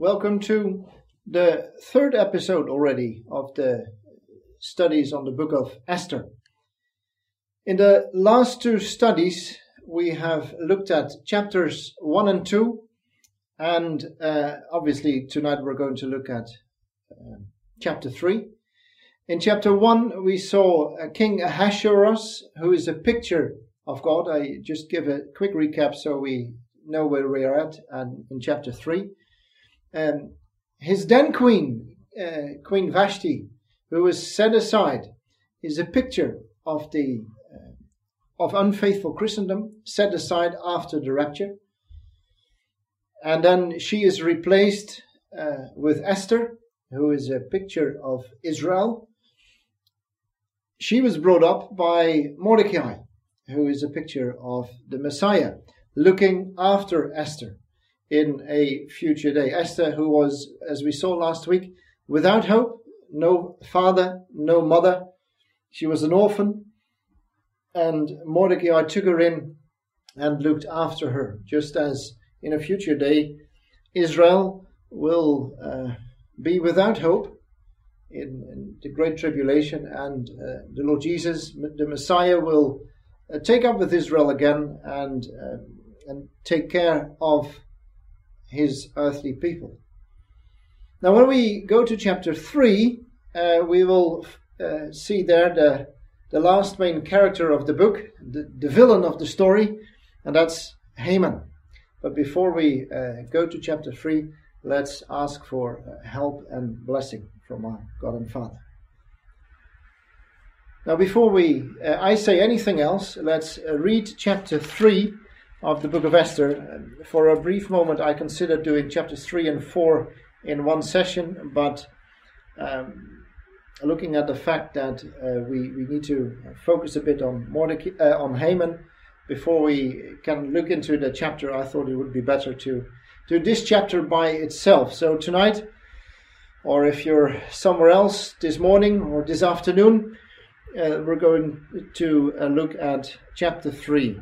Welcome to the third episode already of the studies on the book of Esther. In the last two studies, we have looked at chapters 1 and 2, and obviously tonight we're going to look at chapter 3. In chapter 1, we saw King Ahasuerus, who is a picture of God. I just give a quick recap so we know where we are at in chapter 3. His then queen, Queen Vashti, who was set aside, is a picture of of unfaithful Christendom, set aside after the rapture. And then she is replaced with Esther, who is a picture of Israel. She was brought up by Mordecai, who is a picture of the Messiah, looking after Esther in a future day. Esther, who was, as we saw last week, without hope, no father, no mother. She was an orphan, and Mordecai took her in and looked after her, just as in a future day, Israel will be without hope in the Great Tribulation, and the Lord Jesus, the Messiah, will take up with Israel again and take care of his earthly people. Now, when we go to chapter 3, we will see there the last main character of the book, the villain of the story, and that's Haman. But before we go to chapter 3, let's ask for help and blessing from our God and Father. Now, before I say anything else, let's read chapter 3 of the book of Esther. For a brief moment, I considered doing chapters 3 and 4 in one session, but looking at the fact that we need to focus a bit on on Haman before we can look into the chapter, I thought it would be better to do this chapter by itself. So tonight, or if you're somewhere else this morning or this afternoon, we're going to look at chapter 3.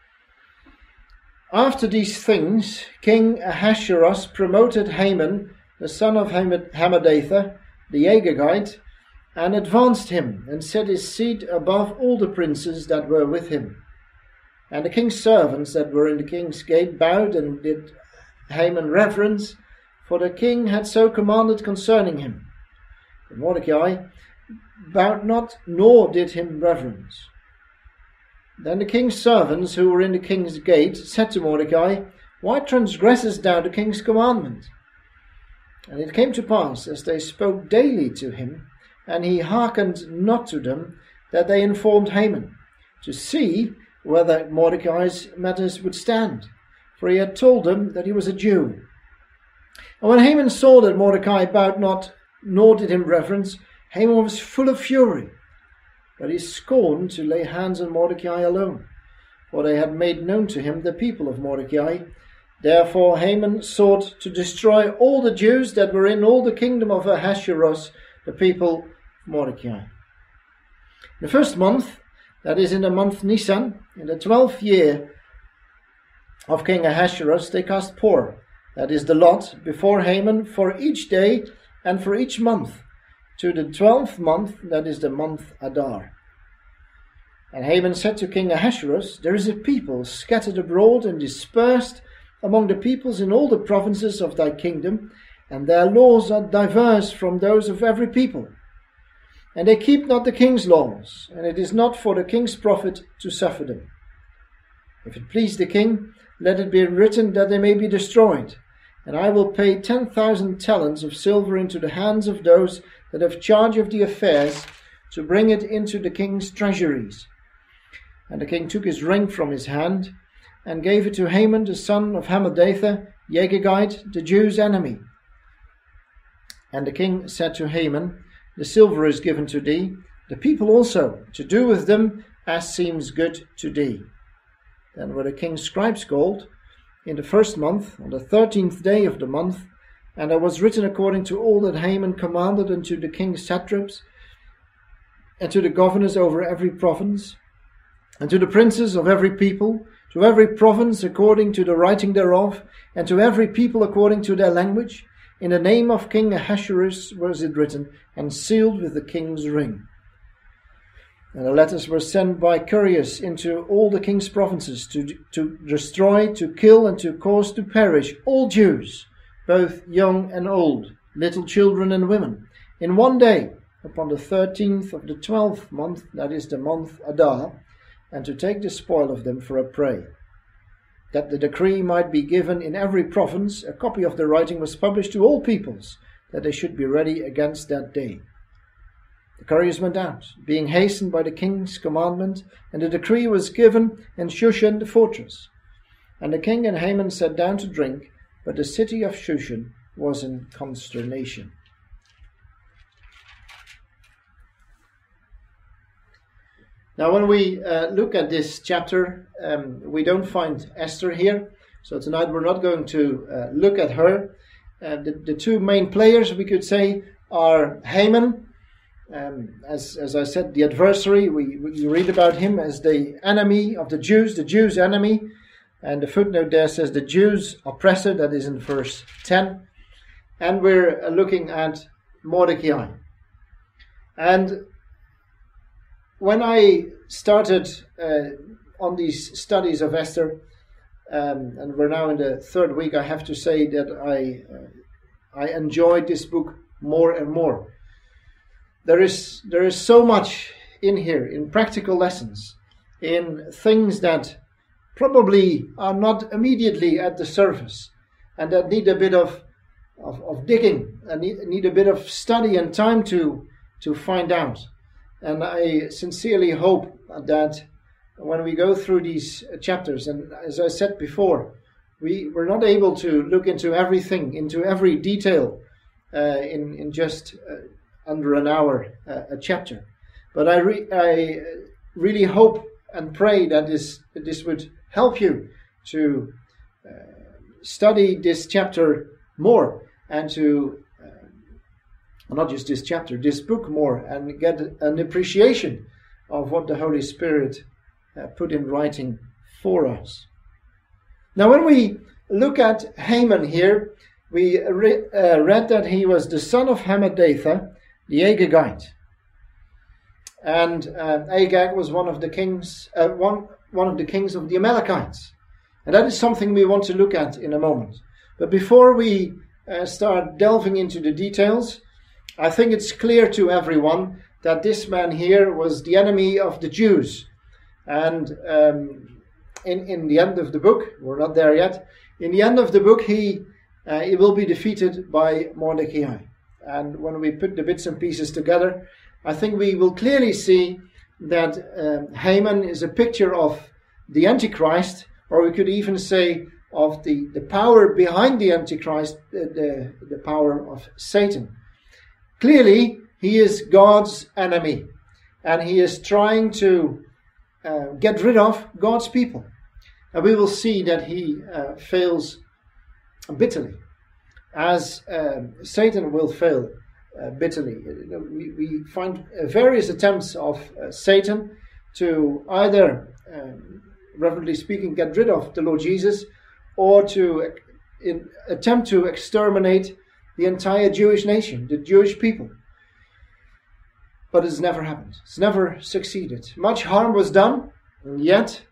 After these things, King Ahasuerus promoted Haman, the son of Hammedatha, the Agagite, and advanced him, and set his seat above all the princes that were with him. And the king's servants that were in the king's gate bowed and did Haman reverence, for the king had so commanded concerning him. But Mordecai bowed not, nor did him reverence. Then the king's servants who were in the king's gate said to Mordecai, "Why transgressest thou the king's commandment?" And it came to pass, as they spoke daily to him, and he hearkened not to them, that they informed Haman, to see whether Mordecai's matters would stand, for he had told them that he was a Jew. And when Haman saw that Mordecai bowed not, nor did him reverence, Haman was full of fury. But he scorned to lay hands on Mordecai alone, for they had made known to him the people of Mordecai. Therefore Haman sought to destroy all the Jews that were in all the kingdom of Ahasuerus, the people of Mordecai. The first month, that is in the month Nisan, in the 12th year of King Ahasuerus, they cast pur, that is the lot, before Haman for each day and for each month, to the 12th month, that is the month Adar. And Haman said to King Ahasuerus, "There is a people scattered abroad and dispersed among the peoples in all the provinces of thy kingdom, and their laws are diverse from those of every people. And they keep not the king's laws, and it is not for the king's profit to suffer them. If it please the king, let it be written that they may be destroyed, and I will pay 10,000 talents of silver into the hands of those that have charge of the affairs, to bring it into the king's treasuries." And the king took his ring from his hand, and gave it to Haman the son of Hammedatha, the Agagite, the Jews' enemy. And the king said to Haman, "The silver is given to thee, the people also, to do with them as seems good to thee." Then were the king's scribes called in the first month, on the 13th day of the month, and there was written according to all that Haman commanded unto the king's satraps, and to the governors over every province, and to the princes of every people, to every province according to the writing thereof, and to every people according to their language, In the name of King Ahasuerus was it written, and sealed with the king's ring. And the letters were sent by couriers into all the king's provinces to destroy, to kill, and to cause to perish all Jews, both young and old, little children and women, in one day, upon the 13th of the 12th month, that is the month Adar, and to take the spoil of them for a prey. That the decree might be given in every province, a copy of the writing was published to all peoples, that they should be ready against that day. The couriers went out, being hastened by the king's commandment, and the decree was given in Shushan the fortress. And the king and Haman sat down to drink, but the city of Shushan was in consternation. Now, when we look at this chapter, we don't find Esther here. So tonight we're not going to look at her. The two main players, we could say, are Haman. As I said, the adversary. We read about him as the enemy of the Jews' enemy. And the footnote there says the Jews' oppressor, that is in verse 10. And we're looking at Mordecai. And when I started on these studies of Esther, and we're now in the third week, I have to say that I enjoyed this book more and more. There is so much in here, in practical lessons, in things that probably are not immediately at the surface, and that need a bit of digging, and need a bit of study and time to find out. And I sincerely hope that when we go through these chapters, and as I said before, we're not able to look into everything, into every detail in just under an hour a chapter. But I really hope and pray that this would help you to study this chapter more, and to not just this chapter, this book more, and get an appreciation of what the Holy Spirit put in writing for us. Now, when we look at Haman here, we read that he was the son of Hammedatha, the Agagite. And Agag was one of the kings of the Amalekites. And that is something we want to look at in a moment. But before we start delving into the details, I think it's clear to everyone that this man here was the enemy of the Jews. And in the end of the book, we're not there yet, in the end of the book he will be defeated by Mordecai. And when we put the bits and pieces together, I think we will clearly see that Haman is a picture of the Antichrist, or we could even say of the power behind the Antichrist, the power of Satan. Clearly, he is God's enemy, and he is trying to get rid of God's people. And we will see that he fails bitterly, as Satan will fail bitterly. We find various attempts of Satan to either, reverently speaking, get rid of the Lord Jesus, or to attempt to exterminate the entire Jewish nation, the Jewish people. But it's never happened. It's never succeeded. Much harm was done, and yet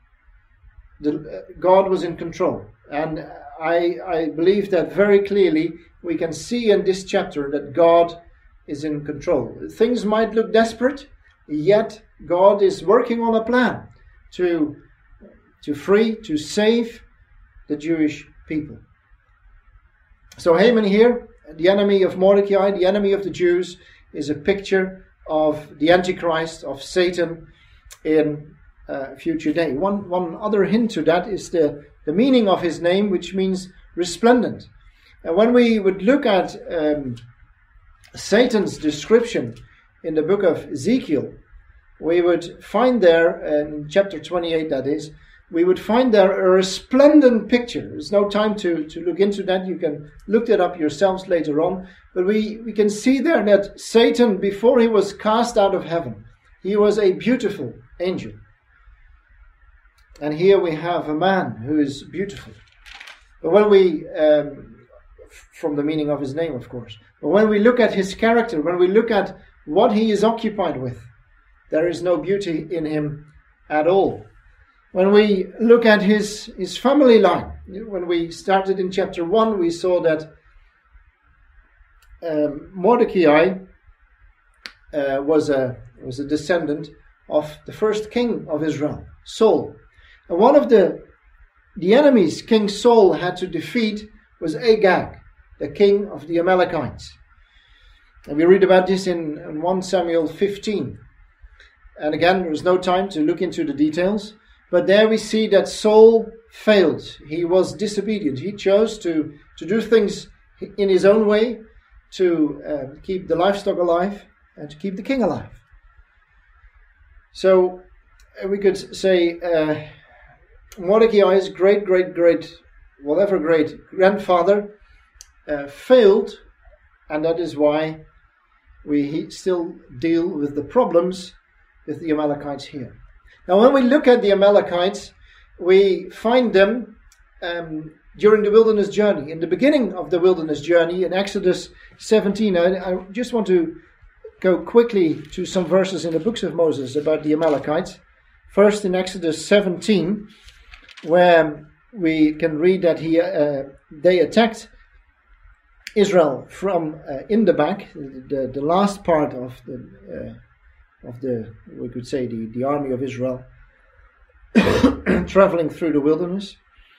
God was in control. And I believe that very clearly we can see in this chapter that God is in control. Things might look desperate, yet God is working on a plan to free, to save the Jewish people. So Haman here, the enemy of Mordecai, the enemy of the Jews, is a picture of the Antichrist, of Satan in future day. One other hint to that is the meaning of his name, which means resplendent. And when we would look at Satan's description in the book of Ezekiel, we would find there, in chapter 28 that is, we would find there a resplendent picture. There's no time to look into that. You can look that up yourselves later on. But we can see there that Satan, before he was cast out of heaven, he was a beautiful angel. And here we have a man who is beautiful. But when we from the meaning of his name, of course. But when we look at his character, when we look at what he is occupied with, there is no beauty in him at all. When we look at his family line, when we started in chapter 1, we saw that Mordecai was a descendant of the first king of Israel, Saul. And one of the enemies King Saul had to defeat was Agag, the king of the Amalekites. And we read about this in 1 Samuel 15. And again, there is no time to look into the details. But there we see that Saul failed. He was disobedient. He chose to do things in his own way, to keep the livestock alive and to keep the king alive. So we could say Mordecai's great grandfather failed, and that is why we still deal with the problems with the Amalekites here. Now, when we look at the Amalekites, we find them during the wilderness journey. In the beginning of the wilderness journey, in Exodus 17, I just want to go quickly to some verses in the books of Moses about the Amalekites. First, in Exodus 17, where we can read that they attacked Israel from in the back, the last part of the we could say the army of Israel traveling through the wilderness.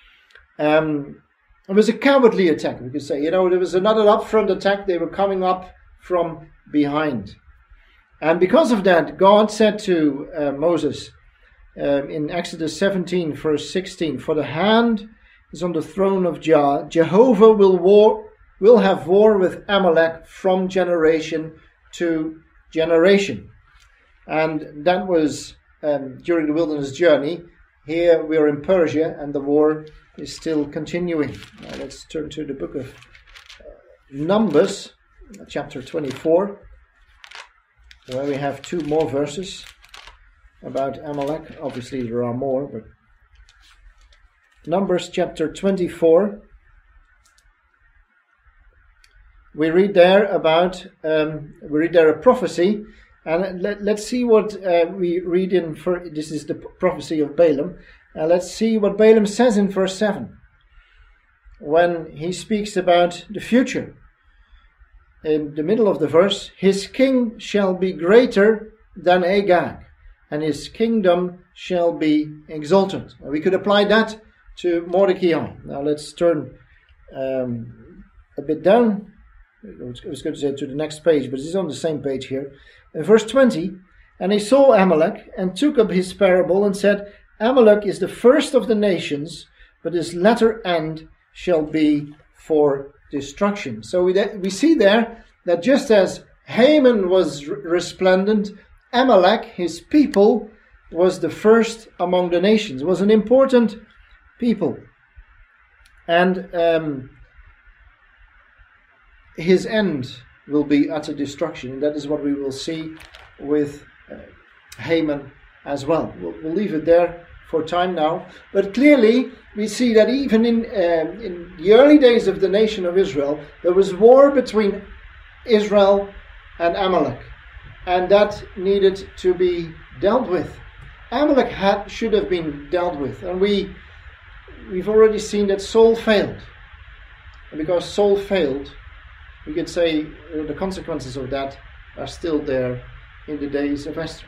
It was a cowardly attack, we could say. There was another upfront attack. They were coming up from behind. And because of that, God said to Moses in Exodus 17, verse 16, "For the hand is on the throne of Jah. Jehovah will have war with Amalek from generation to generation." And that was during the wilderness journey. Here we are in Persia, and the war is still continuing. Now let's turn to the book of Numbers, chapter 24, where we have two more verses about Amalek. Obviously there are more, but Numbers chapter 24. We read there a prophecy, and let's see what we read in. This is the prophecy of Balaam. Let's see what Balaam says in verse 7, when he speaks about the future. In the middle of the verse, "His king shall be greater than Agag, and his kingdom shall be exalted." We could apply that to Mordecai. Now let's turn a bit down. I was going to say to the next page, but it's on the same page here. In verse 20, "And he saw Amalek, and took up his parable, and said, Amalek is the first of the nations, but his latter end shall be for destruction." So we see there that just as Haman was resplendent, Amalek, his people, was the first among the nations, was an important people. And his end will be utter destruction. And that is what we will see with Haman as well. We'll leave it there for time now. But clearly we see that even in the early days of the nation of Israel, there was war between Israel and Amalek. And that needed to be dealt with. Amalek should have been dealt with. And we've already seen that Saul failed. And because Saul failed, we could say the consequences of that are still there in the days of Esther.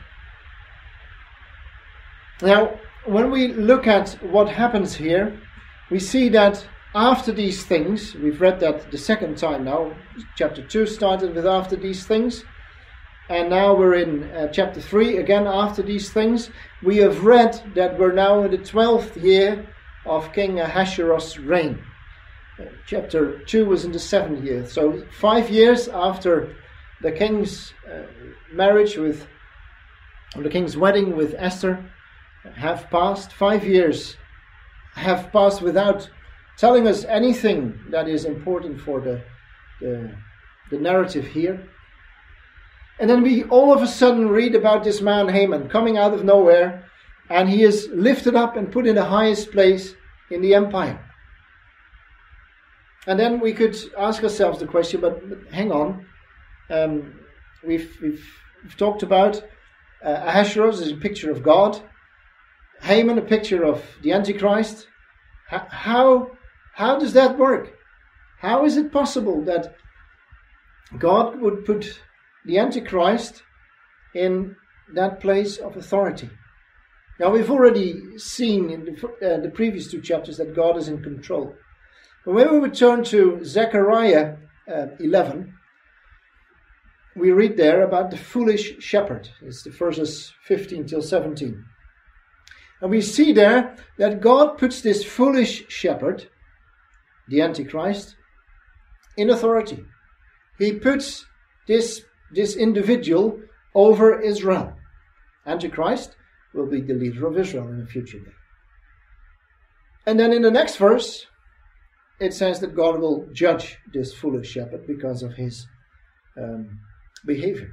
Now, when we look at what happens here, we see that after these things, we've read that the second time now, chapter 2 started with after these things, and now we're in chapter 3, again after these things. We have read that we're now in the 12th year of King Ahasuerus' reign. Chapter 2 was in the 7th year. So 5 years after the king's marriage or the king's wedding with Esther have passed. 5 years have passed without telling us anything that is important for the narrative here. And then we all of a sudden read about this man Haman coming out of nowhere, and he is lifted up and put in the highest place in the empire. And then we could ask ourselves the question, but hang on. We've talked about Ahasuerus as a picture of God, Haman a picture of the Antichrist. How does that work? How is it possible that God would put the Antichrist in that place of authority? Now, we've already seen in the previous two chapters that God is in control. But when we would turn to Zechariah 11, we read there about the foolish shepherd. It's the verses 15 till 17. And we see there that God puts this foolish shepherd, the Antichrist, in authority. He puts this individual over Israel. Antichrist will be the leader of Israel in a future day. And then in the next verse, it says that God will judge this foolish shepherd because of his behavior.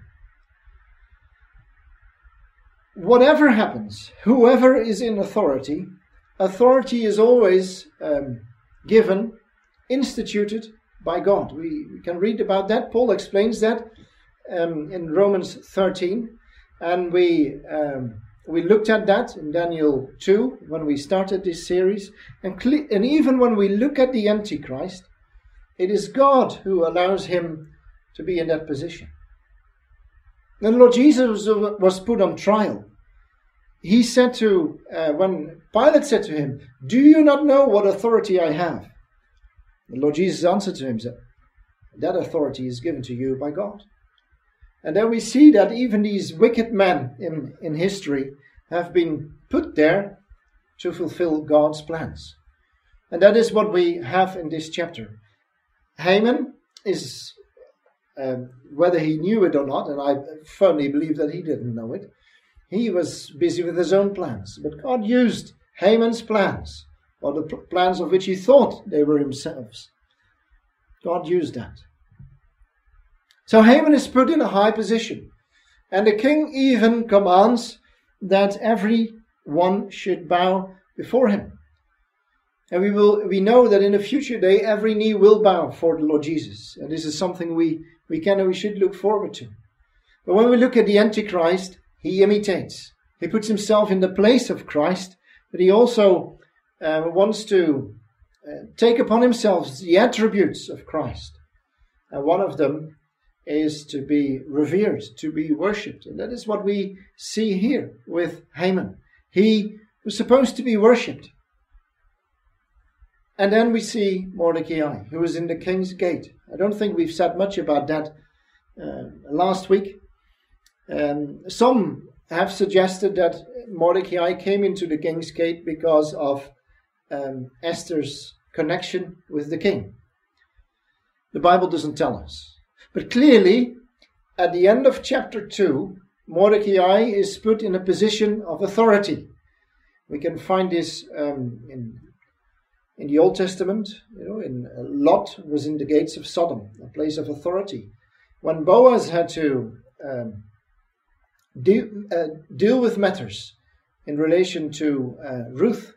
Whatever happens, whoever is in authority is always given, instituted by God. We can read about that. Paul explains that in Romans 13, and we looked at that in Daniel 2 when we started this series. And even when we look at the Antichrist, it is God who allows him to be in that position. And the Lord Jesus was put on trial. He said when Pilate said to him, "Do you not know what authority I have?" The Lord Jesus answered to him, "That authority is given to you by God." And then we see that even these wicked men in history have been put there to fulfill God's plans. And that is what we have in this chapter. Haman is, whether he knew it or not, and I firmly believe that he didn't know it, he was busy with his own plans. But God used Haman's plans, or the plans of which he thought they were himself. God used that. So Haman is put in a high position. And the king even commands that everyone should bow before him. And we know that in a future day every knee will bow for the Lord Jesus. And this is something we should look forward to. But when we look at the Antichrist, he imitates. He puts himself in the place of Christ, but he also wants to take upon himself the attributes of Christ. And one of them is to be revered, to be worshipped. And that is what we see here with Haman. He was supposed to be worshipped. And then we see Mordecai, who is in the king's gate. I don't think we've said much about that last week. Some have suggested that Mordecai came into the king's gate because of Esther's connection with the king. The Bible doesn't tell us. But clearly, at the end of chapter 2, Mordecai is put in a position of authority. We can find this in the Old Testament. In Lot was in the gates of Sodom, a place of authority. When Boaz had to deal with matters in relation to Ruth,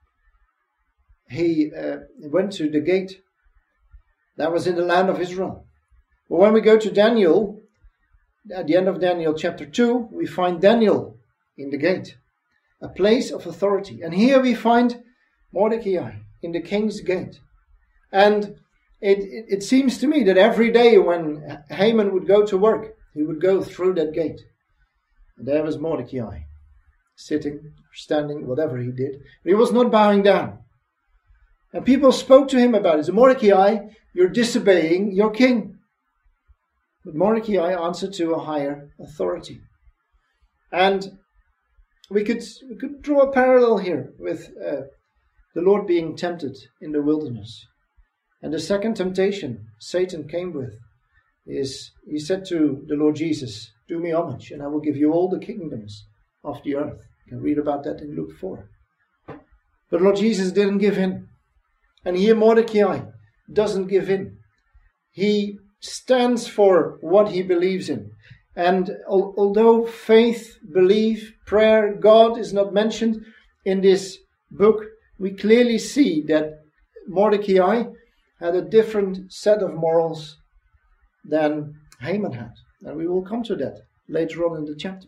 he went to the gate. That was in the land of Israel. But when we go to Daniel, at the end of Daniel chapter 2, we find Daniel in the gate, a place of authority. And here we find Mordecai in the king's gate. And it seems to me that every day when Haman would go to work, he would go through that gate. And there was Mordecai, sitting, standing, whatever he did. But he was not bowing down. And people spoke to him about it. So, Mordecai, you're disobeying your king. But Mordecai answered to a higher authority. And we could draw a parallel here with the Lord being tempted in the wilderness. And the second temptation Satan came with is, he said to the Lord Jesus, "Do me homage, and I will give you all the kingdoms of the earth." You can read about that in Luke 4. But Lord Jesus didn't give in. And here Mordecai doesn't give in. He stands for what he believes in. And although faith, belief, prayer, God is not mentioned in this book, we clearly see that Mordecai had a different set of morals than Haman had. And we will come to that later on in the chapter.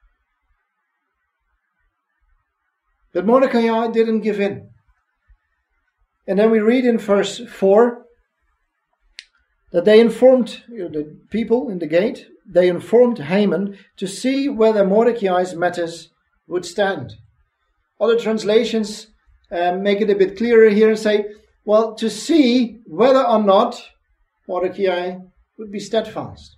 But Mordecai didn't give in. And then we read in verse 4 that they informed the people in the gate, they informed Haman to see whether Mordecai's matters would stand. Other translations make it a bit clearer here and say, well, to see whether or not Mordecai would be steadfast.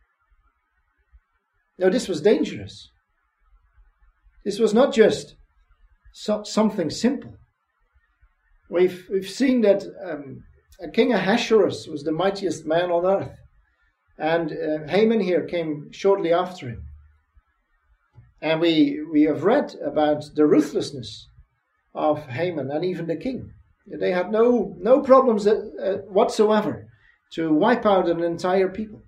Now, this was dangerous. This was not just something simple. We've seen that King Ahasuerus was the mightiest man on earth, and Haman here came shortly after him. And we have read about the ruthlessness of Haman and even the king. They had no problems whatsoever to wipe out an entire people.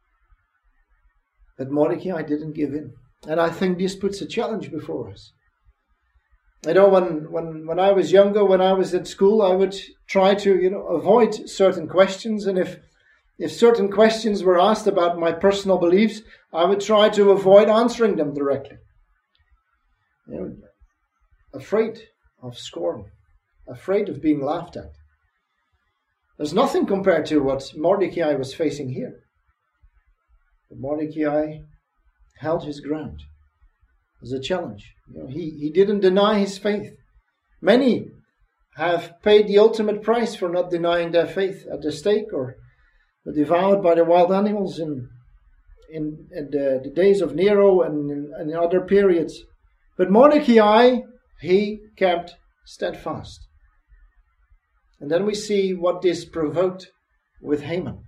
But Mordecai didn't give in. And I think this puts a challenge before us. I know when I was younger, when I was at school, I would try to avoid certain questions. And if certain questions were asked about my personal beliefs, I would try to avoid answering them directly. Afraid of scorn, afraid of being laughed at. There's nothing compared to what Mordecai was facing here. But Mordecai held his ground. It was a challenge. He didn't deny his faith. Many have paid the ultimate price for not denying their faith at the stake or were devoured by the wild animals in the days of Nero and in other periods. But Mordecai, he kept steadfast. And then we see what this provoked with Haman.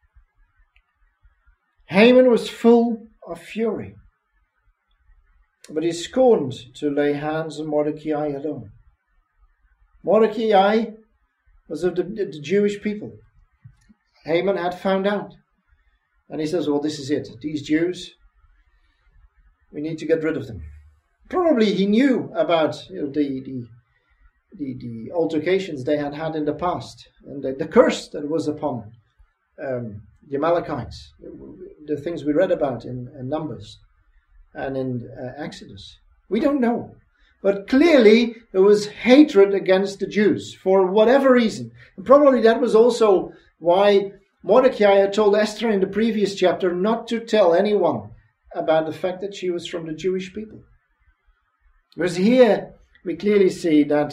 Haman was full of fury, but he scorned to lay hands on Mordecai alone. Mordecai was of the Jewish people. Haman had found out. And he says, well, this is it. These Jews, we need to get rid of them. Probably he knew about the altercations they had had in the past, and the curse that was upon the Amalekites, the things we read about in Numbers and in Exodus. We don't know. But clearly there was hatred against the Jews for whatever reason. And probably that was also why Mordecai had told Esther in the previous chapter not to tell anyone about the fact that she was from the Jewish people. Because here we clearly see that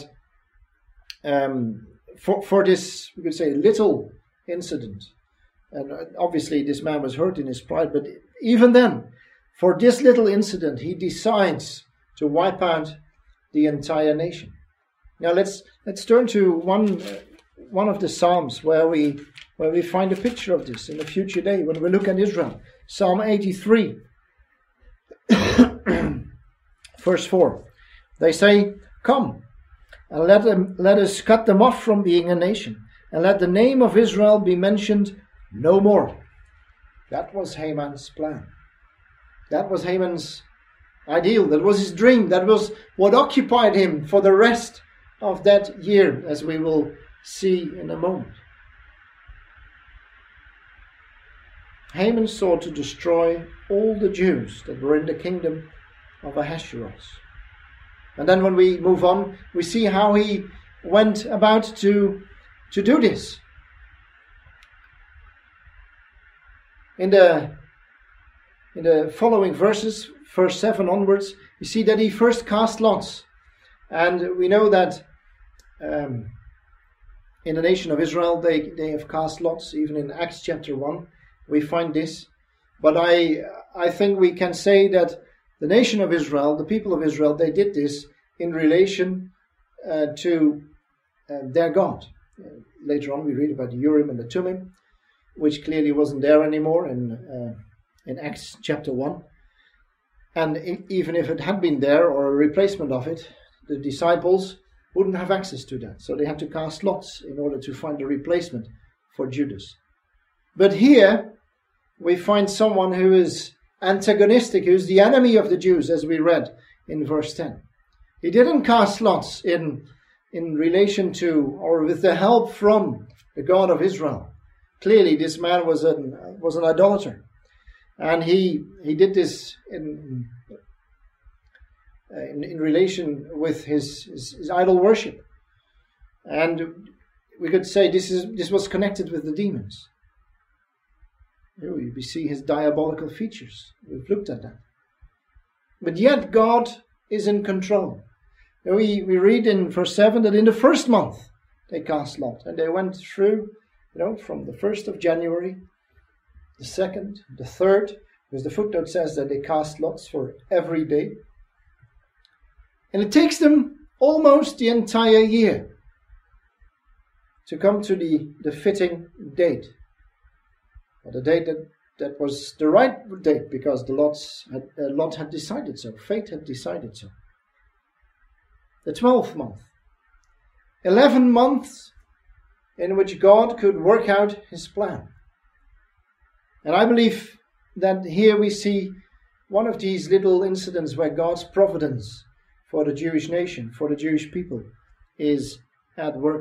for this, we could say, little incident, and obviously this man was hurt in his pride, but even then, for this little incident, he decides to wipe out the entire nation. Now let's turn to one of the Psalms where we find a picture of this in the future day when we look at Israel. Psalm 83, verse 4. They say, "Come, and let us cut them off from being a nation, and let the name of Israel be mentioned no more." That was Haman's plan. That was Haman's ideal. That was his dream. That was what occupied him for the rest of that year, as we will see in a moment. Haman sought to destroy all the Jews that were in the kingdom of Ahasuerus. And then when we move on, we see how he went about to do this. In the following verses, verse 7 onwards, we see that he first cast lots. And we know that in the nation of Israel, they have cast lots. Even in Acts chapter 1, we find this. But I think we can say that the nation of Israel, the people of Israel, they did this in relation to their God. Later on we read about the Urim and the Thummim, which clearly wasn't there anymore in Acts chapter 1. And even if it had been there, or a replacement of it, the disciples wouldn't have access to that. So they had to cast lots in order to find a replacement for Judas. But here we find someone who is antagonistic, who is the enemy of the Jews, as we read in verse 10. He didn't cast lots in relation to, or with the help from the God of Israel. Clearly, this man was an idolater, and he did this in relation with his idol worship, and we could say this was connected with the demons. We see his diabolical features. We've looked at that, but yet God is in control. We read in verse 7 that in the first month they cast lot, and they went through, from the 1st of January, the 2nd, the 3rd, because the footnote says that they cast lots for every day. And it takes them almost the entire year to come to the fitting date. Or the date that was the right date, because the Lot had decided so. Fate had decided so. The 12th month. 11 months in which God could work out his plan. And I believe that here we see one of these little incidents where God's providence for the Jewish nation, for the Jewish people, is at work.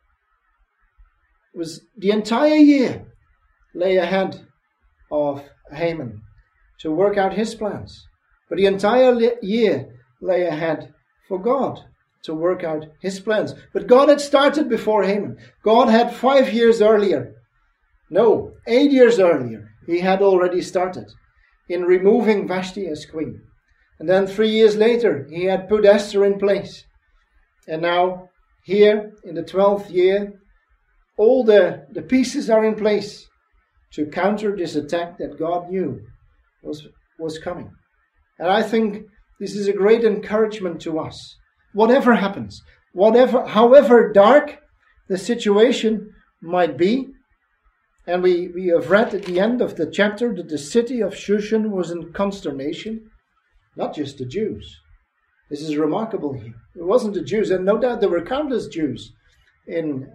It was the entire year lay ahead of Haman to work out his plans. But the entire year lay ahead for God to work out his plans. But God had started before Haman. God had 5 years earlier, 8 years earlier, he had already started in removing Vashti as queen. And then 3 years later, he had put Esther in place. And now, here in the 12th year, all the pieces are in place to counter this attack that God knew was coming. And I think this is a great encouragement to us. Whatever happens, however dark the situation might be, and we have read at the end of the chapter that the city of Shushan was in consternation, not just the Jews. This is remarkable here. It wasn't the Jews, and no doubt there were countless Jews in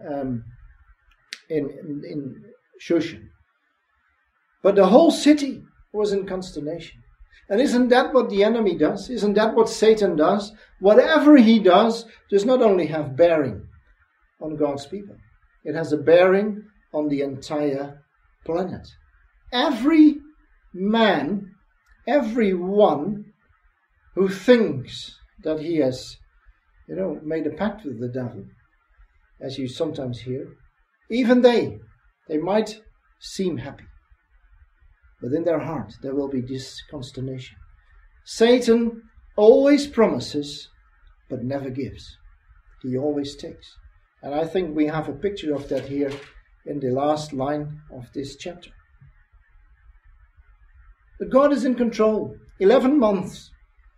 Shushan. But the whole city was in consternation. And isn't that what the enemy does? Isn't that what Satan does? Whatever he does not only have bearing on God's people. It has a bearing on the entire planet. Every man, everyone who thinks that he has, made a pact with the devil, as you sometimes hear, even they might seem happy. But in their heart there will be this consternation. Satan always promises, but never gives. He always takes. And I think we have a picture of that here in the last line of this chapter. But God is in control. 11 months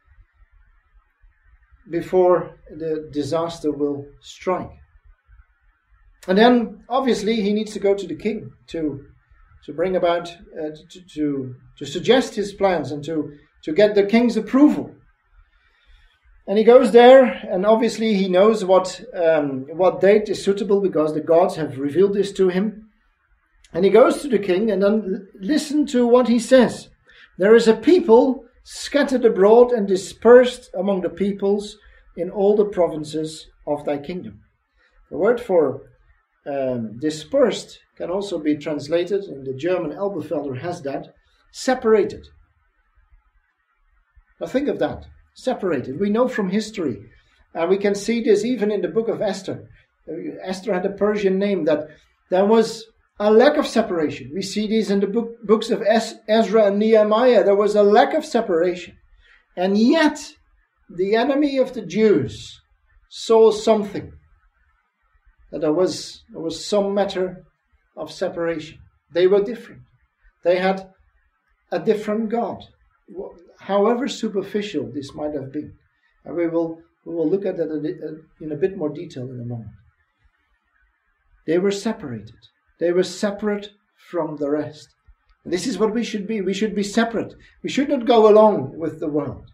before the disaster will strike. And then, obviously, he needs to go to the king to bring about, to suggest his plans and to get the king's approval. And he goes there, and obviously he knows what date is suitable because the gods have revealed this to him. And he goes to the king, and then listen to what he says. There is a people scattered abroad and dispersed among the peoples in all the provinces of thy kingdom. The word for dispersed can also be translated, and the German Elberfelder has that, separated. Now think of that, separated. We know from history, and we can see this even in the book of Esther. Esther had a Persian name, that there was a lack of separation. We see these in the books of Ezra and Nehemiah. There was a lack of separation. And yet, the enemy of the Jews saw something, that there was some matter of separation. They were different. They had a different God, however superficial this might have been. And we will look at that in a bit more detail in a moment. They were separated. They were separate from the rest. And this is what we should be. We should be separate. We should not go along with the world.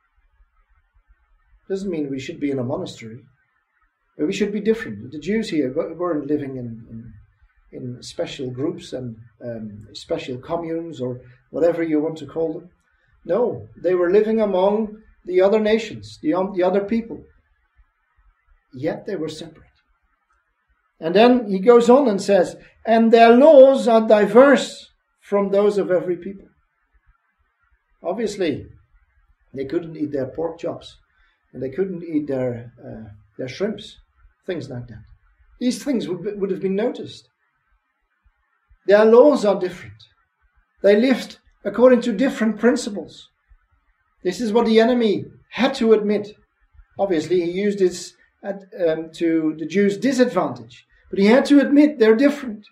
Doesn't mean we should be in a monastery. But we should be different. The Jews here weren't living in special groups and special communes or whatever you want to call them. No, they were living among the other nations, the other people. Yet they were separate. And then he goes on and says, and their laws are diverse from those of every people. Obviously, they couldn't eat their pork chops, and they couldn't eat their shrimps, things like that. These things would have been noticed. Their laws are different. They lived according to different principles. This is what the enemy had to admit. Obviously, he used this to the Jews' disadvantage. But he had to admit they're different.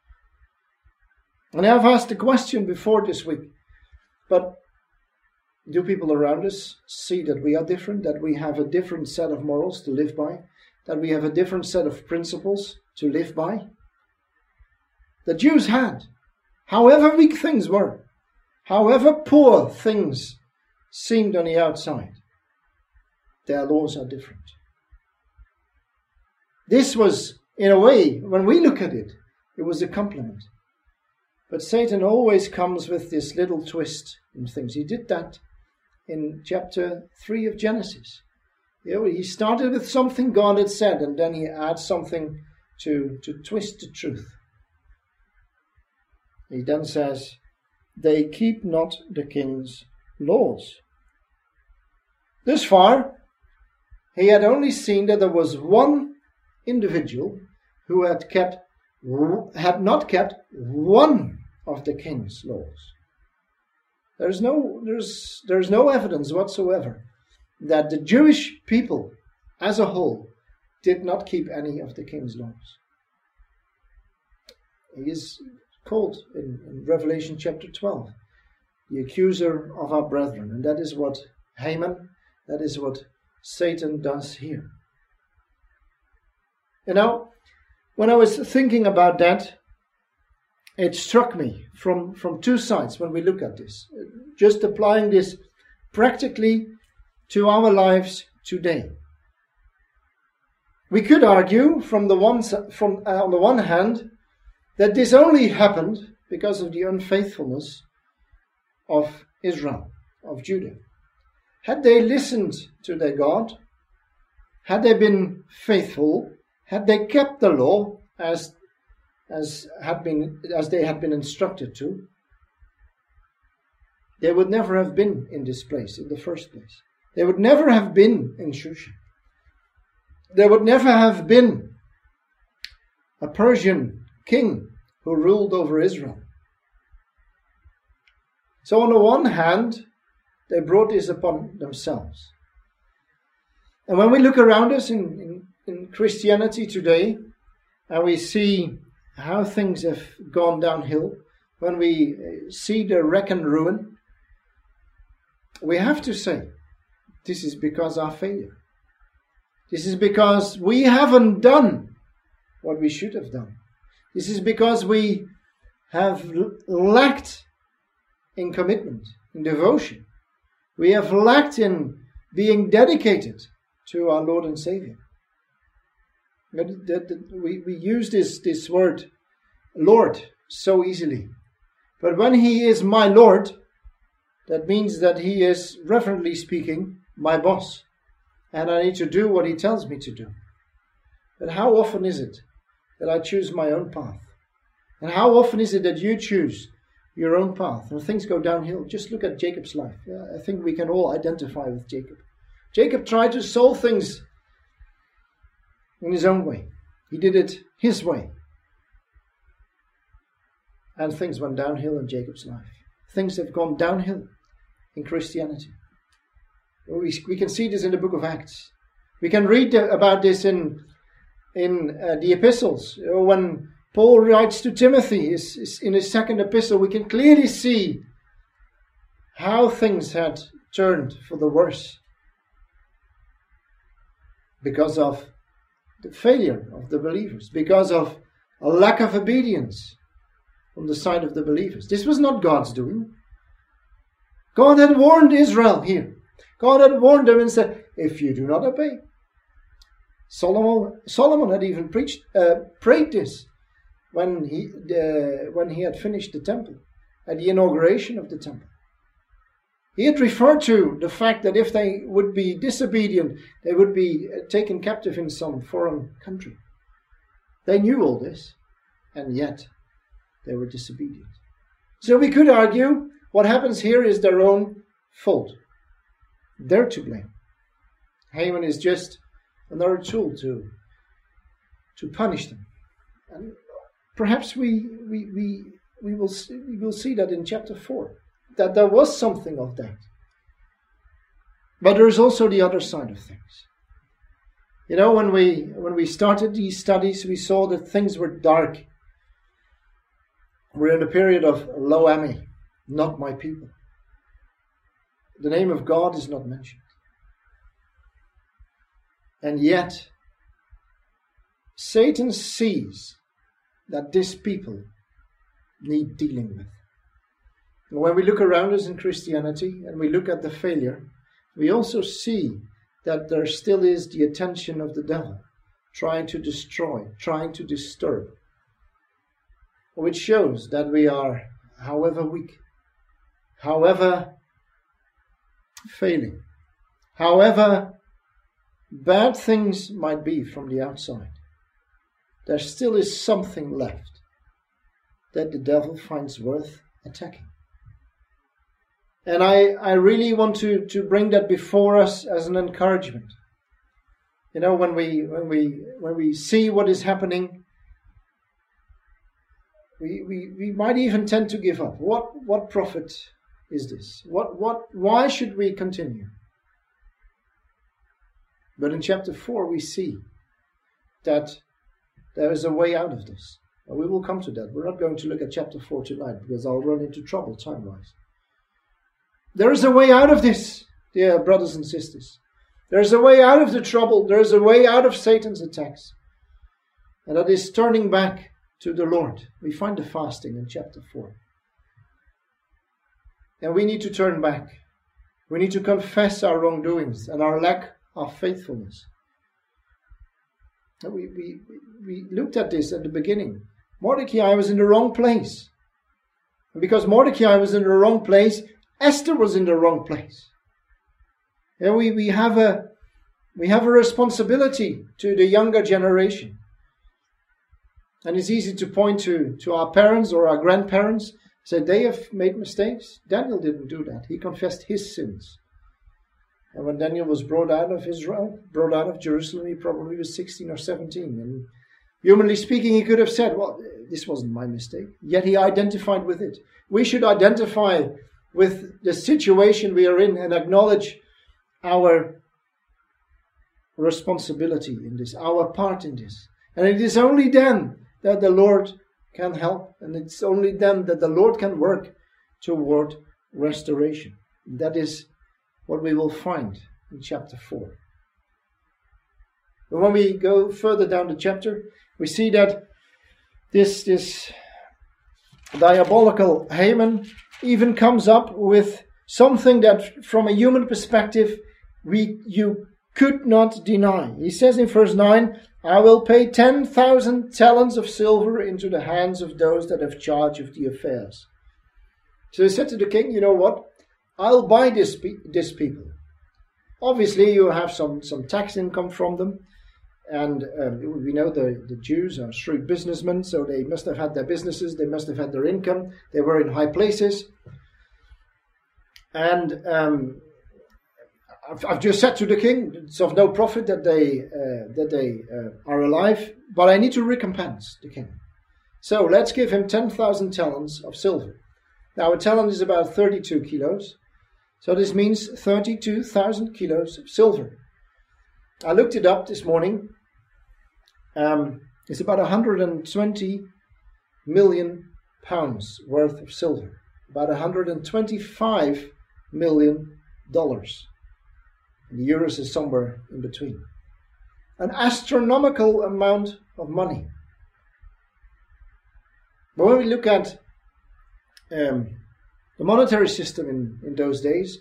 And I've asked the question before this week, but do people around us see that we are different, that we have a different set of morals to live by, that we have a different set of principles to live by? The Jews had, however weak things were, however poor things seemed on the outside, their laws are different. This was, in a way, when we look at it, it was a compliment. But Satan always comes with this little twist in things. He did that in chapter 3 of Genesis. He started with something God had said, and then he adds something to twist the truth. He then says, they keep not the king's laws. Thus far, he had only seen that there was one individual who had not kept one of the king's laws. There's no evidence whatsoever that the Jewish people as a whole did not keep any of the king's laws. He is called in Revelation chapter 12 the accuser of our brethren, and that is what Haman, that is what Satan does here. You know, when I was thinking about that, it struck me from two sides when we look at this. Just applying this practically to our lives today. We could argue on the one hand that this only happened because of the unfaithfulness of Israel, of Judah. Had they listened to their God, had they been faithful, had they kept the law as they had been instructed to, they would never have been in this place in the first place. They would never have been in Shushan. There would never have been a Persian king who ruled over Israel. So on the one hand, they brought this upon themselves. And when we look around us in Christianity today, and we see how things have gone downhill, when we see the wreck and ruin, we have to say, this is because of our failure. This is because we haven't done what we should have done. This is because we have lacked in commitment, in devotion. We have lacked in being dedicated to our Lord and Savior. We use this word Lord so easily. But when He is my Lord, that means that He is, reverently speaking, my boss. And I need to do what He tells me to do. But how often is it that I choose my own path? And how often is it that you choose your own path and things go downhill? Just look at Jacob's life. I think we can all identify with Jacob. Jacob tried to solve things in his own way. He did it his way. And things went downhill in Jacob's life. Things have gone downhill in Christianity. We can see this in the book of Acts. We can read about this in the epistles. When Paul writes to Timothy in his second epistle, we can clearly see how things had turned for the worse because of the failure of the believers, because of a lack of obedience on the side of the believers. This was not God's doing. God had warned Israel here. God had warned them and said, if you do not obey. Solomon had even prayed this when he had finished the temple, at the inauguration of the temple. He had referred to the fact that if they would be disobedient, they would be taken captive in some foreign country. They knew all this, and yet they were disobedient. So we could argue what happens here is their own fault. They're to blame. Haman is just another tool to punish them. And perhaps we will see that in chapter 4, that there was something of that. But there is also the other side of things. You know, when we started these studies, we saw that things were dark. We're in a period of Lo Ami, not my people. The name of God is not mentioned. And yet, Satan sees that this people need dealing with. And when we look around us in Christianity and we look at the failure, we also see that there still is the attention of the devil trying to destroy, trying to disturb, which shows that we are, however weak, however failing, however bad things might be from the outside, there still is something left that the devil finds worth attacking. And I really want to bring that before us as an encouragement. You know, when we see what is happening, we might even tend to give up. What profit is this? Why should we continue? But in chapter 4 we see that there is a way out of this. And we will come to that. We're not going to look at chapter 4 tonight because I'll run into trouble time-wise. There is a way out of this, dear brothers and sisters. There is a way out of the trouble. There is a way out of Satan's attacks. And that is turning back to the Lord. We find the fasting in chapter 4. And we need to turn back. We need to confess our wrongdoings and our lack of faithfulness. We looked at this at the beginning. Mordecai was in the wrong place. And because Mordecai was in the wrong place, Esther was in the wrong place. And we have a responsibility to the younger generation. And it's easy to point to our parents or our grandparents, say they have made mistakes. Daniel didn't do that. He confessed his sins. And when Daniel was brought out of Israel, brought out of Jerusalem, he probably was 16 or 17. And humanly speaking, he could have said, well, this wasn't my mistake. Yet he identified with it. We should identify with the situation we are in and acknowledge our responsibility in this, our part in this. And it is only then that the Lord can help, and it's only then that the Lord can work toward restoration. That is what we will find in chapter 4. But when we go further down the chapter, we see that this diabolical Haman even comes up with something that from a human perspective you could not deny. He says in verse 9, I will pay 10,000 talents of silver into the hands of those that have charge of the affairs. So he said to the king, you know what? I'll buy this people. Obviously you have some tax income from them. And we know the Jews are shrewd businessmen, so they must have had their businesses, they must have had their income, they were in high places. And I've just said to the king, it's of no profit that they are alive, but I need to recompense the king. So let's give him 10,000 talents of silver. Now a talent is about 32 kilos, so this means 32,000 kilos of silver. I looked it up this morning. It's about 120 million pounds worth of silver. About $125 million. And the euros is somewhere in between. An astronomical amount of money. But when we look at the monetary system in those days,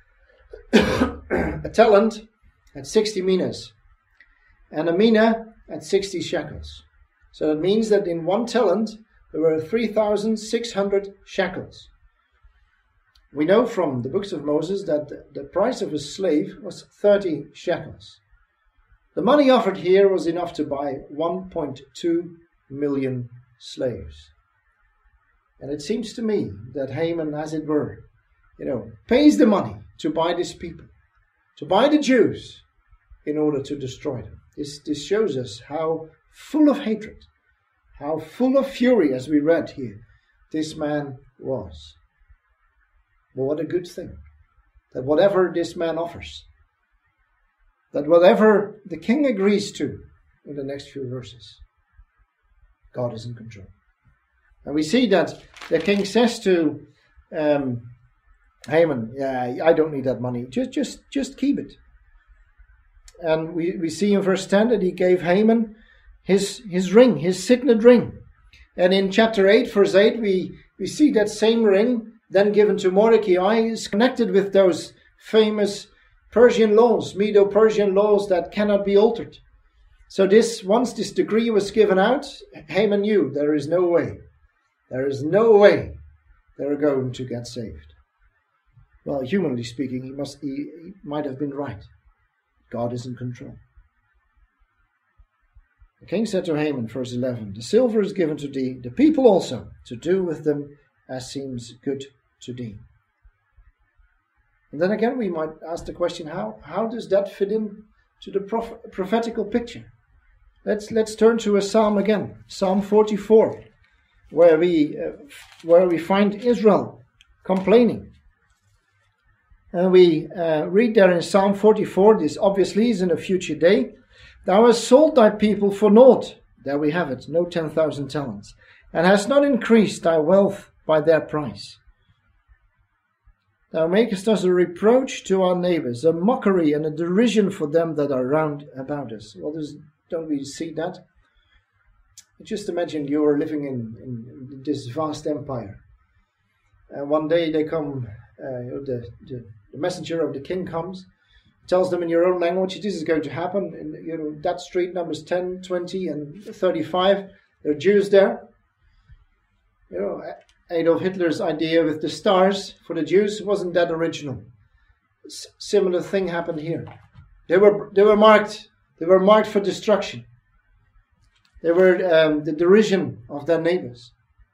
a talent at 60 minas, and a mina at 60 shekels. So that means that in one talent there were 3,600 shekels. We know from the books of Moses that the price of a slave was 30 shekels. The money offered here was enough to buy 1.2 million slaves. And it seems to me that Haman, as it were, pays the money to buy these people, to buy the Jews, in order to destroy them. This shows us how full of hatred, how full of fury, as we read here, this man was. But what a good thing, that whatever this man offers, that whatever the king agrees to in the next few verses, God is in control. And we see that the king says to Haman, yeah, I don't need that money, just keep it. And we see in verse 10 that he gave Haman his ring, his signet ring. And in chapter 8, verse 8, we see that same ring then given to Mordecai is connected with those famous Persian laws, Medo-Persian laws that cannot be altered. So once this decree was given out, Haman knew there is no way they're going to get saved. Well, humanly speaking, he might have been right. God is in control. The king said to Haman, verse 11, the silver is given to thee, the people also, to do with them as seems good to thee. And then again we might ask the question, how does that fit in to the prophetical picture? Let's turn to a psalm again, Psalm 44, where we find Israel complaining. And we read there in Psalm 44, this obviously is in a future day, thou hast sold thy people for naught. There we have it, no 10,000 talents. And hast not increased thy wealth by their price. Thou makest us a reproach to our neighbors, a mockery and a derision for them that are round about us. Well, don't we see that? Just imagine you are living in this vast empire. And one day they come, the messenger of the king comes, tells them in your own language, this is going to happen. In that street, numbers 10, 20, and 35, there are Jews there. Adolf Hitler's idea with the stars for the Jews wasn't that original. Similar thing happened here. They were marked for destruction. They were the derision of their neighbors.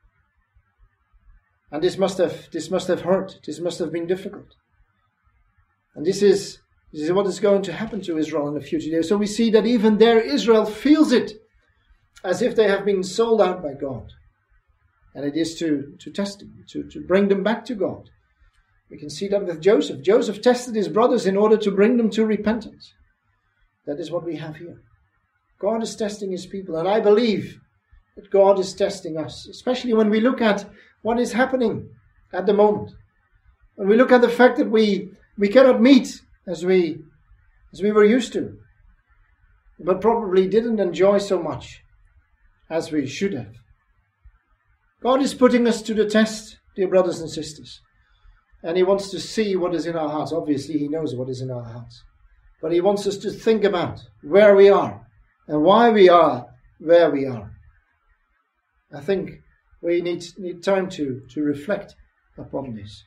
And this must have hurt. This must have been difficult. And this is what is going to happen to Israel in the future days. So we see that even there Israel feels it as if they have been sold out by God. And it is to test them, to bring them back to God. We can see that with Joseph. Joseph tested his brothers in order to bring them to repentance. That is what we have here. God is testing his people. And I believe that God is testing us, especially when we look at what is happening at the moment. When we look at the fact that we cannot meet as we were used to, but probably didn't enjoy so much as we should have. God is putting us to the test, dear brothers and sisters. And he wants to see what is in our hearts. Obviously, he knows what is in our hearts. But he wants us to think about where we are and why we are where we are. I think we need time to reflect upon this.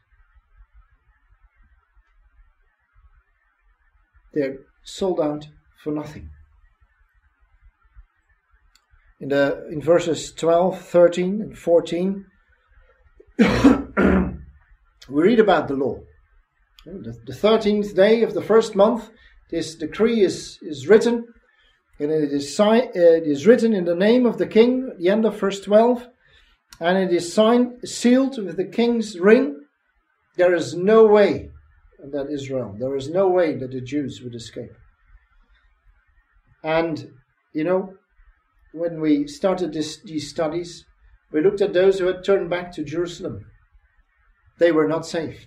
They're sold out for nothing. In verses 12, 13, and 14, we read about the law. The 13th day of the first month, this decree is written, and it is written in the name of the king, at the end of verse 12, and it is sealed with the king's ring. There is no way that Israel, there is no way that the Jews would escape. And, when we started these studies, we looked at those who had turned back to Jerusalem. They were not safe.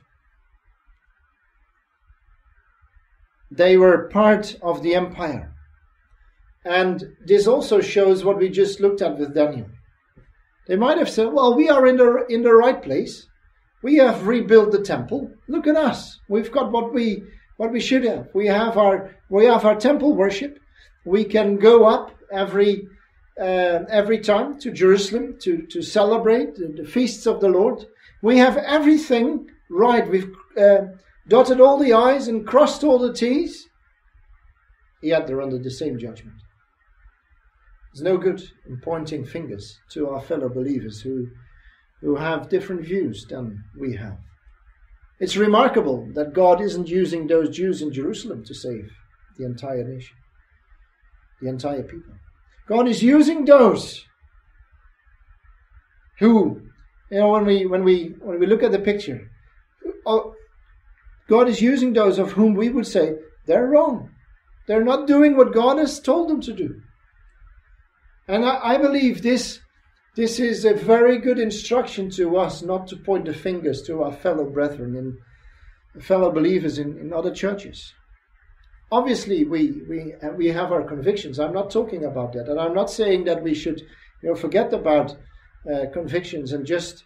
They were part of the empire. And this also shows what we just looked at with Daniel. They might have said, well, we are in the right place. We have rebuilt the temple. Look at us. We've got what we should have. We have our temple worship. We can go up every time to Jerusalem to celebrate the feasts of the Lord. We have everything right. We've dotted all the I's and crossed all the T's. yet they're under the same judgment. It's no good in pointing fingers to our fellow believers who have different views than we have. It's remarkable that God isn't using those Jews in Jerusalem to save the entire nation, the entire people. God is using those who, when we look at the picture, God is using those of whom we would say they're wrong. They're not doing what God has told them to do. And I believe this is a very good instruction to us not to point the fingers to our fellow brethren and fellow believers in other churches. Obviously, we have our convictions. I'm not talking about that. And I'm not saying that we should forget about convictions and just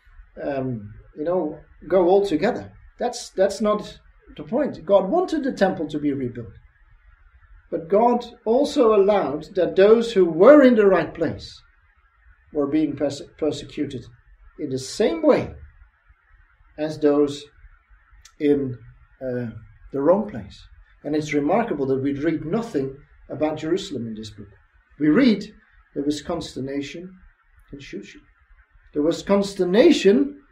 go all together. That's not the point. God wanted the temple to be rebuilt. But God also allowed that those who were in the right place were being persecuted in the same way as those in the wrong place. And it's remarkable that we read nothing about Jerusalem in this book. We read there was consternation in Shushan. There was consternation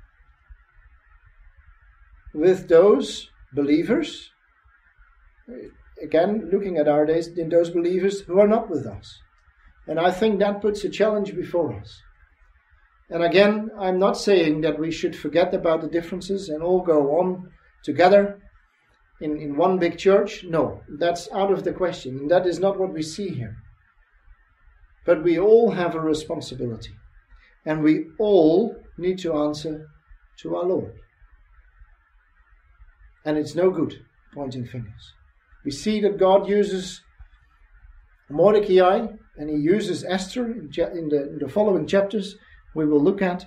with those believers, again, looking at our days, in those believers who are not with us. And I think that puts a challenge before us. And again, I'm not saying that we should forget about the differences and all go on together in one big church. No, that's out of the question. And that is not what we see here. But we all have a responsibility. And we all need to answer to our Lord. And it's no good pointing fingers. We see that God uses Mordecai and he uses Esther in the following chapters we will look at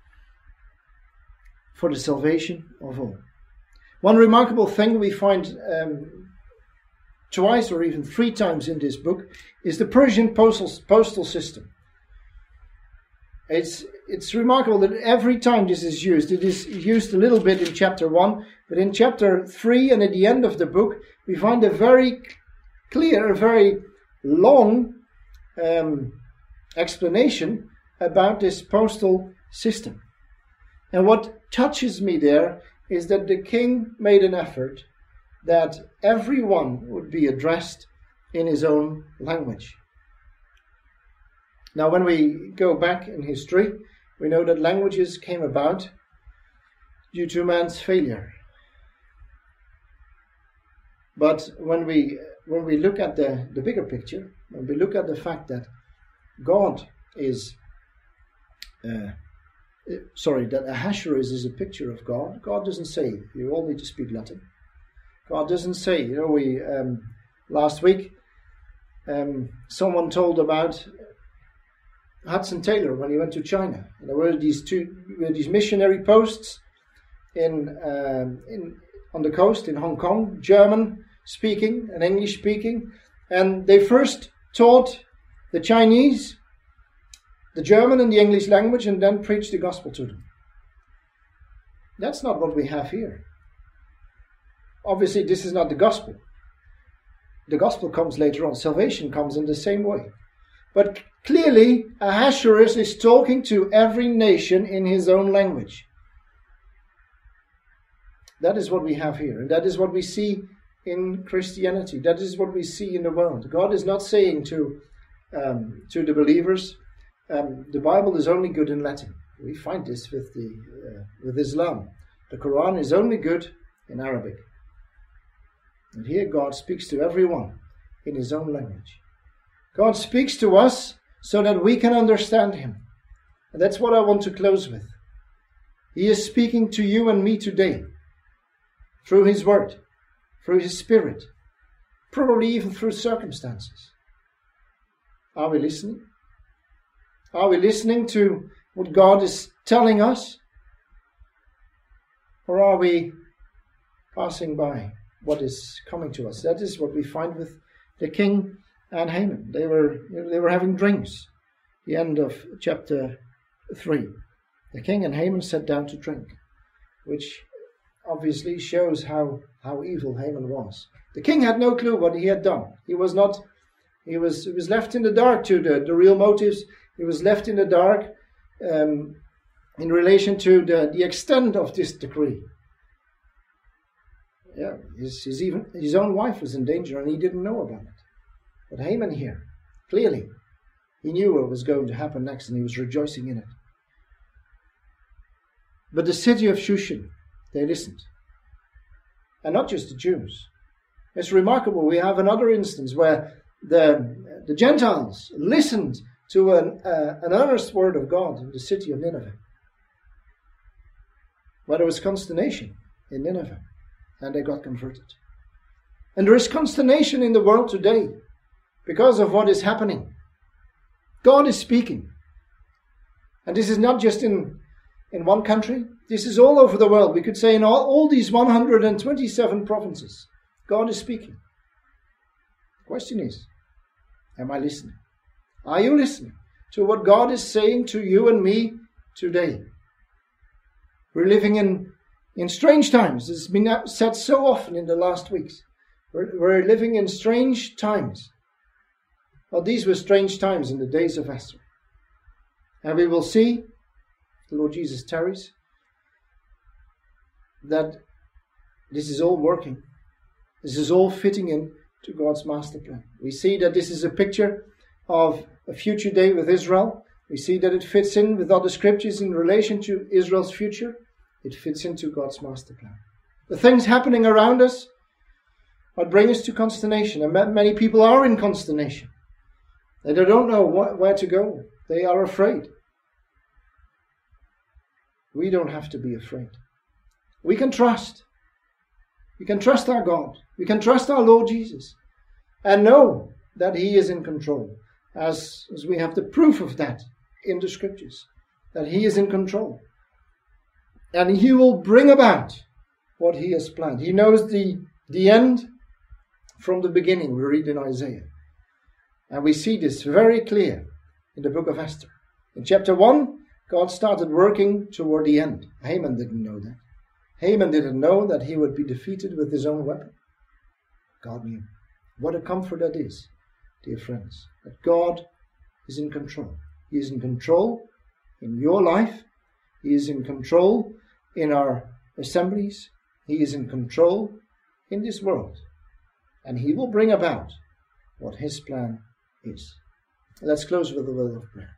for the salvation of all. One remarkable thing we find twice or even 3 times in this book is the Persian postal system. It's remarkable that every time this is used, it is used a little bit in chapter 1, but in chapter 3 and at the end of the book, we find a very clear, a very long explanation about this postal system. And what touches me there is that the king made an effort that everyone would be addressed in his own language. Now, when we go back in history, we know that languages came about due to man's failure. But when we look at the bigger picture, when we look at the fact that God is, that Ahasuerus is a picture of God. God doesn't say you all need to speak Latin. God doesn't say, last week someone told about Hudson Taylor when he went to China. And there were these missionary posts on the coast in Hong Kong, German speaking and English speaking, and they first taught the Chinese the German and the English language and then preached the gospel to them. That's not what we have here. Obviously, this is not the gospel. The gospel comes later on. Salvation comes in the same way. But clearly, Ahasuerus is talking to every nation in his own language. That is what we have here. And that is what we see in Christianity. That is what we see in the world. God is not saying to the believers, the Bible is only good in Latin. We find this with Islam. The Quran is only good in Arabic. And here God speaks to everyone in his own language. God speaks to us so that we can understand him. And that's what I want to close with. He is speaking to you and me today through his word, through his spirit, probably even through circumstances. Are we listening? Are we listening to what God is telling us? Or are we passing by what is coming to us? That is what we find with the king and Haman. They were having drinks. The end of chapter 3. The king and Haman sat down to drink, which obviously shows how evil Haman was. The king had no clue what he had done. He was left in the dark to the real motives. He was left in the dark in relation to the extent of this decree. Yeah, his own wife was in danger and he didn't know about it. But Haman here, clearly, he knew what was going to happen next and he was rejoicing in it. But the city of Shushan, they listened. And not just the Jews. It's remarkable. We have another instance where the Gentiles listened to an earnest word of God in the city of Nineveh. Where there was consternation in Nineveh. And they got converted. And there is consternation in the world today because of what is happening. God is speaking. And this is not just in one country. This is all over the world. We could say in all these 127 provinces, God is speaking. The question is, am I listening? Are you listening to what God is saying to you and me today? We're living in strange times. It's been said so often in the last weeks. We're living in strange times. Well, these were strange times in the days of Esther. And we will see, the Lord Jesus tarries, that this is all working. This is all fitting in to God's master plan. We see that this is a picture of a future day with Israel. We see that it fits in with other scriptures in relation to Israel's future. It fits into God's master plan. The things happening around us might bring us to consternation. And many people are in consternation. They don't know where to go. They are afraid. We don't have to be afraid. We can trust. We can trust our God. We can trust our Lord Jesus. And know that He is in control. As we have the proof of that in the scriptures. That He is in control. And He will bring about what He has planned. He knows the end from the beginning, we read in Isaiah. And we see this very clear in the book of Esther. In chapter 1, God started working toward the end. Haman didn't know that. Haman didn't know that he would be defeated with his own weapon. God knew. What a comfort that is, dear friends. That God is in control. He is in control in your life. He is in control in our assemblies. He is in control in this world. And He will bring about what His plan is. Let's close with a word of prayer.